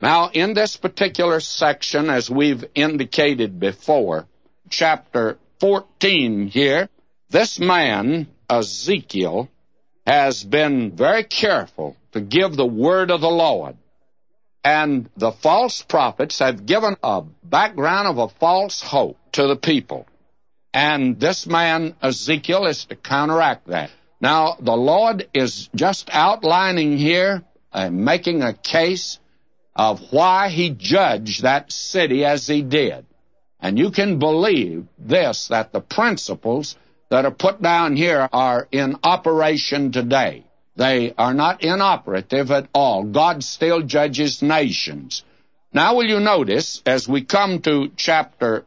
Now, in this particular section, as we've indicated before, chapter 14 here, this man, Ezekiel, has been very careful to give the word of the Lord. And the false prophets have given a background of a false hope to the people. And this man, Ezekiel, is to counteract that. Now, the Lord is just outlining here, making a case of why he judged that city as he did. And you can believe this, that the principles that are put down here are in operation today. They are not inoperative at all. God still judges nations. Now will you notice, as we come to chapter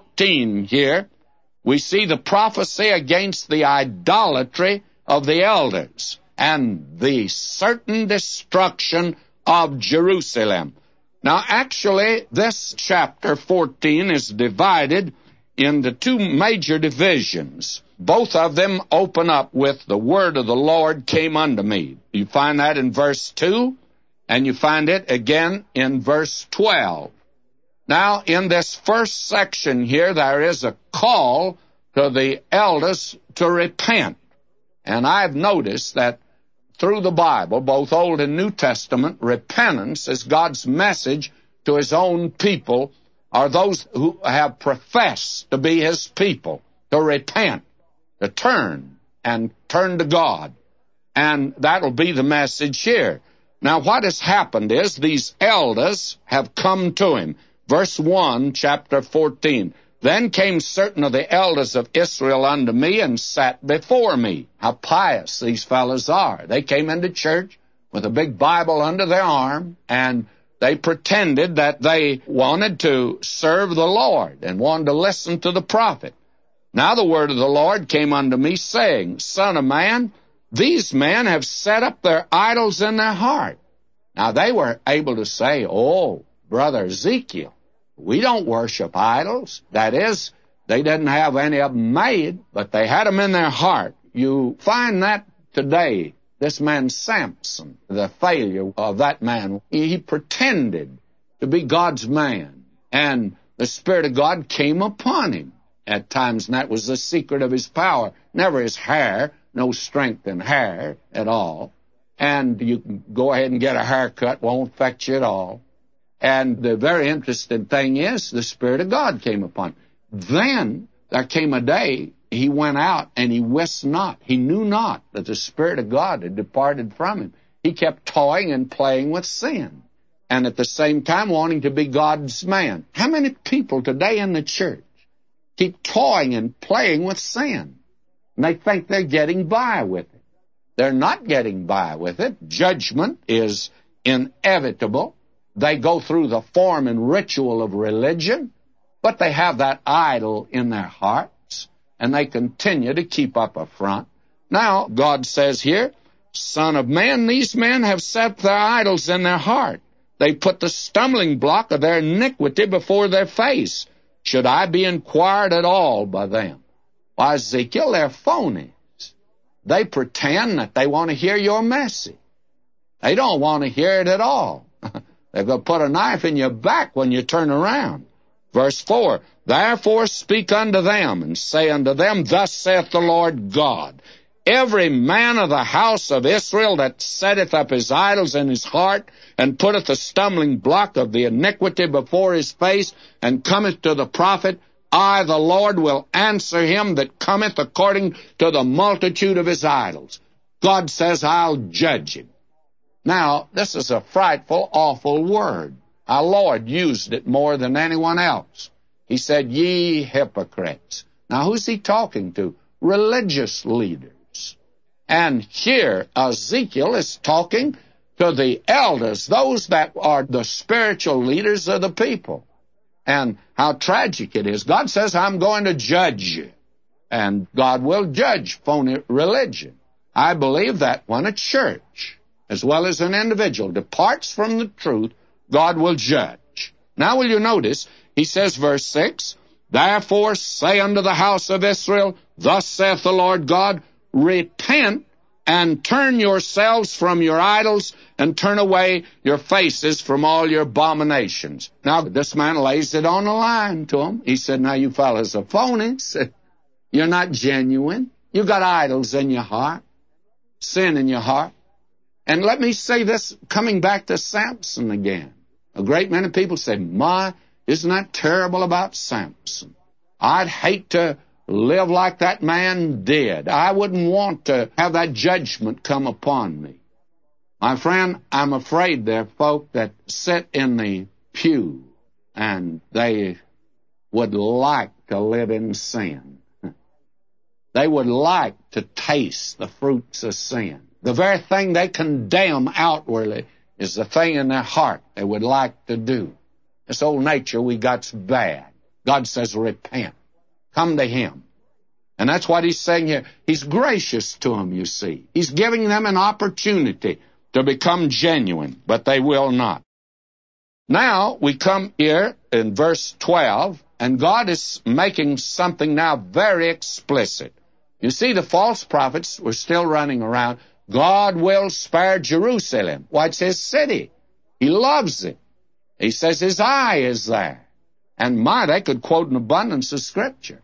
14 here, we see the prophecy against the idolatry of the elders and the certain destruction of Jerusalem. Now, actually, this chapter 14 is divided into two major divisions. Both of them open up with the word of the Lord came unto me. You find that in verse 2, and you find it again in verse 12. Now, in this first section here, there is a call to the elders to repent. And I've noticed that through the Bible, both Old and New Testament, repentance is God's message to his own people, or those who have professed to be his people, to repent, to turn, and turn to God. And that'll be the message here. Now, what has happened is these elders have come to him. Verse 1, chapter 14. Then came certain of the elders of Israel unto me and sat before me. How pious these fellows are. They came into church with a big Bible under their arm, and they pretended that they wanted to serve the Lord and wanted to listen to the prophet. Now the word of the Lord came unto me, saying, Son of man, these men have set up their idols in their heart. Now they were able to say, Oh, brother Ezekiel, we don't worship idols. That is, they didn't have any of them made, but they had them in their heart. You find that today. This man Samson, the failure of that man, he pretended to be God's man, and the Spirit of God came upon him at times, and that was the secret of his power. Never his hair, no strength in hair at all. And you can go ahead and get a haircut, won't affect you at all. And the very interesting thing is, the Spirit of God came upon him. Then there came a day he went out, and he wist not, he knew not that the Spirit of God had departed from him. He kept toying and playing with sin, and at the same time wanting to be God's man. How many people today in the church keep toying and playing with sin, and they think they're getting by with it? They're not getting by with it. Judgment is inevitable. They go through the form and ritual of religion, but they have that idol in their hearts, and they continue to keep up a front. Now, God says here, Son of man, these men have set their idols in their heart. They put the stumbling block of their iniquity before their face. Should I be inquired at all by them? Why, Ezekiel, they're phonies. They pretend that they want to hear your message. They don't want to hear it at all. They're going to put a knife in your back when you turn around. Verse 4, Therefore speak unto them, and say unto them, Thus saith the Lord God, Every man of the house of Israel that setteth up his idols in his heart, and putteth the stumbling block of the iniquity before his face, and cometh to the prophet, I, the Lord, will answer him that cometh according to the multitude of his idols. God says, I'll judge him. Now, this is a frightful, awful word. Our Lord used it more than anyone else. He said, Ye hypocrites. Now, who's he talking to? Religious leaders. And here, Ezekiel is talking to the elders, those that are the spiritual leaders of the people. And how tragic it is. God says, I'm going to judge you. And God will judge phony religion. I believe that when a church, as well as an individual, departs from the truth, God will judge. Now will you notice, he says, verse 6, Therefore say unto the house of Israel, Thus saith the Lord God, Repent and turn yourselves from your idols, and turn away your faces from all your abominations. Now, this man lays it on the line to him. He said, now you fellas are phonies. You're not genuine. You got idols in your heart, sin in your heart. And let me say this, coming back to Samson again. A great many people say, my, isn't that terrible about Samson? I'd hate to live like that man did. I wouldn't want to have that judgment come upon me. My friend, I'm afraid there are folk that sit in the pew and they would like to live in sin. They would like to taste the fruits of sin. The very thing they condemn outwardly is the thing in their heart they would like to do. This old nature we got's bad. God says, repent. Come to Him. And that's what He's saying here. He's gracious to them, you see. He's giving them an opportunity to become genuine, but they will not. Now, we come here in verse 12, and God is making something now very explicit. You see, the false prophets were still running around. God will spare Jerusalem. Why, it's His city. He loves it. He says His eye is there. And my, they could quote an abundance of Scripture.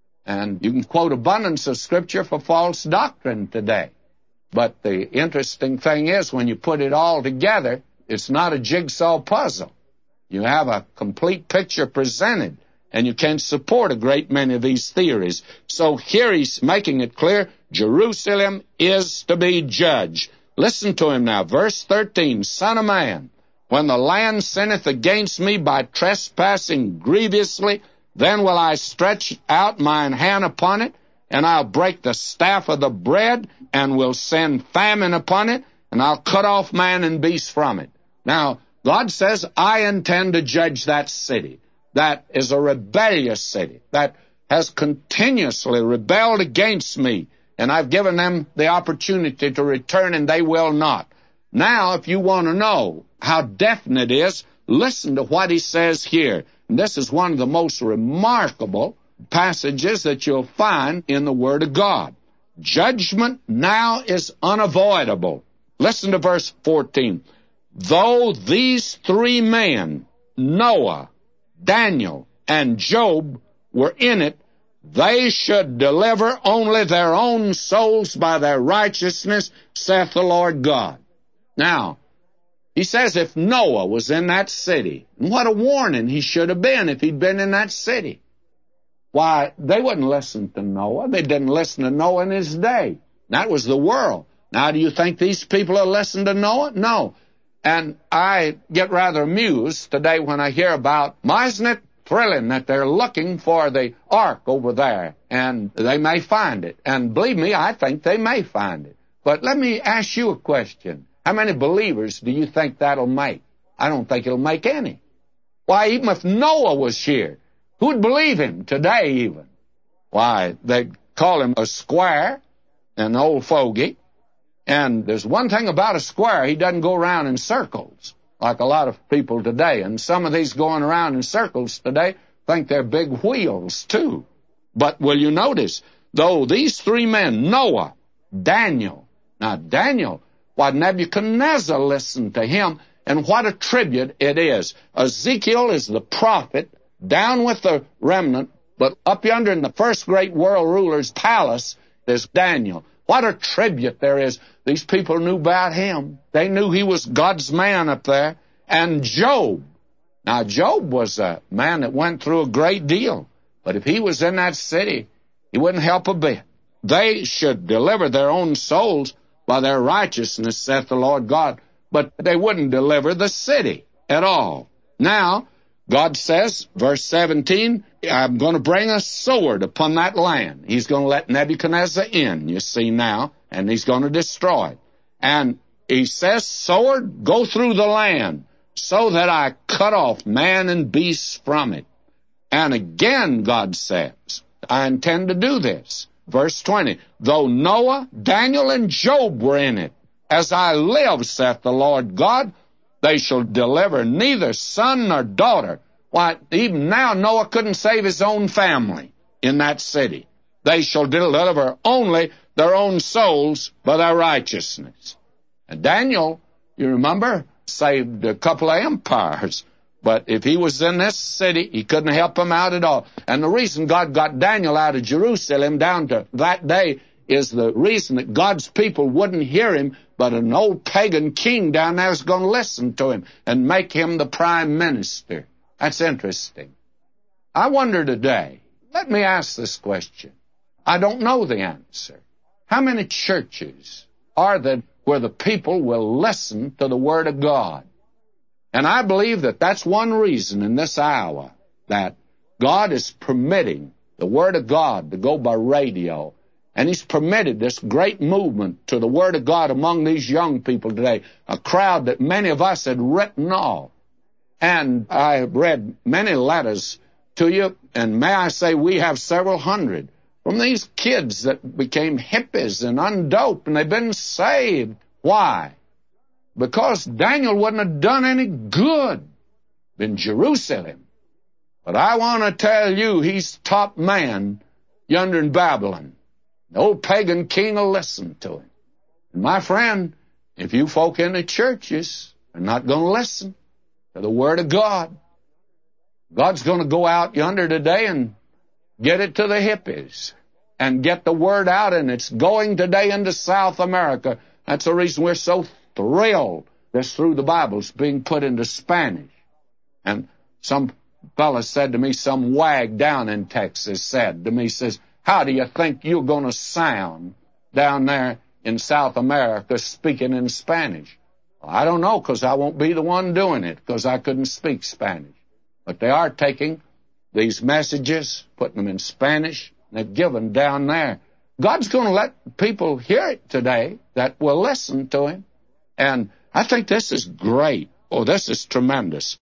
And you can quote abundance of Scripture for false doctrine today. But the interesting thing is, when you put it all together, it's not a jigsaw puzzle. You have a complete picture presented, and you can support a great many of these theories. So here he's making it clear, Jerusalem is to be judged. Listen to him now, verse 13, Son of man, when the land sinneth against me by trespassing grievously, then will I stretch out mine hand upon it, and I'll break the staff of the bread, and will send famine upon it, and I'll cut off man and beast from it. Now, God says, I intend to judge that city. That is a rebellious city, that has continuously rebelled against me, and I've given them the opportunity to return, and they will not. Now, if you want to know how definite it is, listen to what he says here. And this is one of the most remarkable passages that you'll find in the Word of God. Judgment now is unavoidable. Listen to verse 14. Though these three men, Noah, Daniel, and Job, were in it, they should deliver only their own souls by their righteousness, saith the Lord God. Now, he says if Noah was in that city, and what a warning he should have been if he'd been in that city. Why, they wouldn't listen to Noah. They didn't listen to Noah in his day. That was the world. Now, do you think these people will listen to Noah? No. And I get rather amused today when I hear about, isn't it thrilling that they're looking for the ark over there, and they may find it. And believe me, I think they may find it. But let me ask you a question. How many believers do you think that'll make? I don't think it'll make any. Why, even if Noah was here, who'd believe him today even? Why, they'd call him a square, an old fogey. And there's one thing about a square, he doesn't go around in circles like a lot of people today. And some of these going around in circles today think they're big wheels too. But will you notice, though these three men, Noah, Daniel, now Daniel, why Nebuchadnezzar listened to him, and what a tribute it is. Ezekiel is the prophet, down with the remnant, but up yonder in the first great world ruler's palace is Daniel. What a tribute there is. These people knew about him. They knew he was God's man up there. And Job. Now, Job was a man that went through a great deal. But if he was in that city, he wouldn't help a bit. They should deliver their own souls by their righteousness, saith the Lord God. But they wouldn't deliver the city at all. Now, God says, verse 17, I'm going to bring a sword upon that land. He's going to let Nebuchadnezzar in, you see now, and he's going to destroy it. And he says, sword, go through the land, so that I cut off man and beast from it. And again, God says, I intend to do this. Verse 20, though Noah, Daniel, and Job were in it, as I live, saith the Lord God, they shall deliver neither son nor daughter. Why, even now Noah couldn't save his own family in that city. They shall deliver only their own souls by their righteousness. And Daniel, you remember, saved a couple of empires. But if he was in this city, he couldn't help him out at all. And the reason God got Daniel out of Jerusalem down to that day is the reason that God's people wouldn't hear him, but an old pagan king down there is going to listen to him and make him the prime minister. That's interesting. I wonder today, let me ask this question. I don't know the answer. How many churches are there where the people will listen to the Word of God? And I believe that that's one reason in this hour that God is permitting the Word of God to go by radio. And He's permitted this great movement to the Word of God among these young people today, a crowd that many of us had written off. And I have read many letters to you, and may I say we have several hundred from these kids that became hippies and undoped, and they've been saved. Why? Because Daniel wouldn't have done any good in Jerusalem. But I want to tell you, he's top man yonder in Babylon. The old pagan king will listen to him. And my friend, if you folk in the churches are not going to listen to the Word of God, God's going to go out yonder today and get it to the hippies and get the Word out, and it's going today into South America. That's the reason we're so thrilled that's through the Bible's being put into Spanish. And some fella said to me, some wag down in Texas said to me, says, how do you think you're going to sound down there in South America speaking in Spanish? Well, I don't know, because I won't be the one doing it, because I couldn't speak Spanish. But they are taking these messages, putting them in Spanish, and they've given down there. God's going to let people hear it today that will listen to Him. And I think this is great. Oh, this is tremendous.